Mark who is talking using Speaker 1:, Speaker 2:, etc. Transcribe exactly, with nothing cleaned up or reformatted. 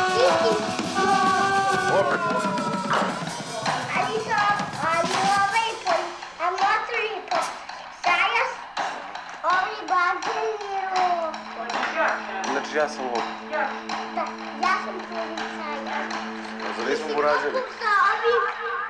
Speaker 1: Opet.
Speaker 2: Ali to, ali ovaj pol, a motor je pol. Sajas, ovaj baganje,
Speaker 1: Znači ja sam ovdje.
Speaker 2: da, ja sam policajac.
Speaker 1: Zar nismo porađeni?
Speaker 2: Kako sa ovim